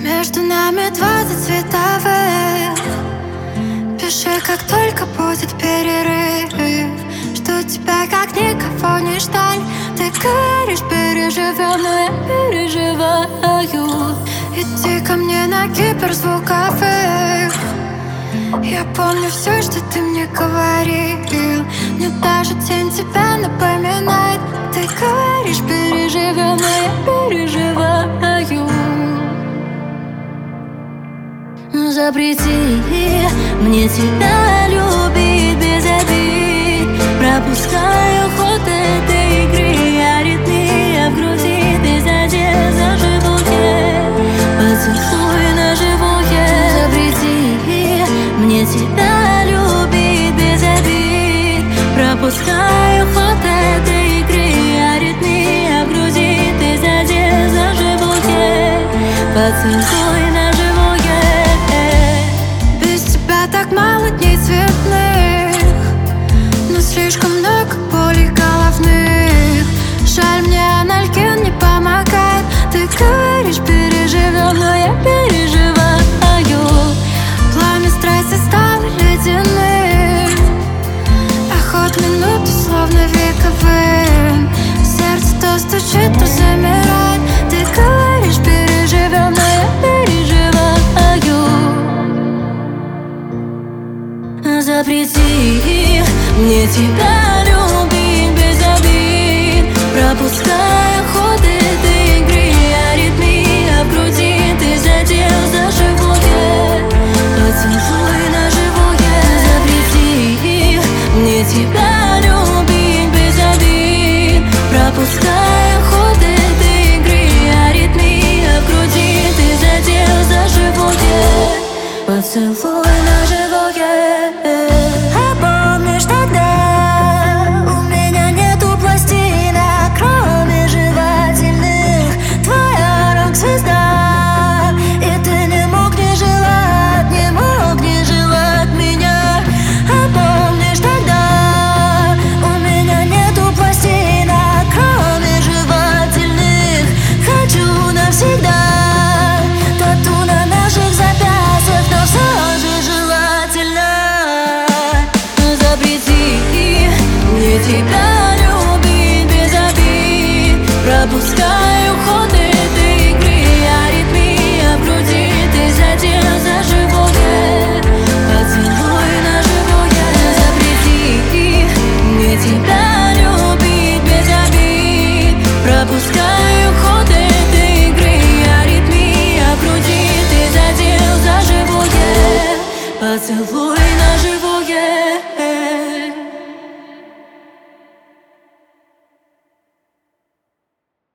Между нами 20 световых. Пиши, как только будет перерыв. Жду тебя, как никого не ждали. Ты говоришь, переживем, но я переживаю. Иди ко мне на гиперзвуковых. Я помню все, что ты мне говорил. Мне даже тень тебя напоминает. Ты говоришь, переживем, но я переживаю. Запрети мне тебя любить без обид. Пропускаю ход этой игры. Аритмия в груди, ты задел за живое. Поцелуй на живое. Запрети мне тебя любить без обид. Пропускаю ход этой игры. Аритмия в груди, ты задел за живое. Поцелуй на живое. Так мало дней цветных, но слишком много болей головных. Жаль, мне анальгин не помогает. Ты говоришь, переживем, но я переживаю. Пламя страсти стало ледяным, а ход минуты словно вековым. Сердце то стучит, то замирает. Ты говоришь, переживем, но я переживаю. Запрети мне тебя любить без обид. Пропуская ход этой игры. Аритмия в груди, ты задел за живое. Поцелуй на живое. Запрети мне тебя любить без обид. Пропуская ход этой игры. Аритмия в груди, ты задел за живое. Поцелуй на живое.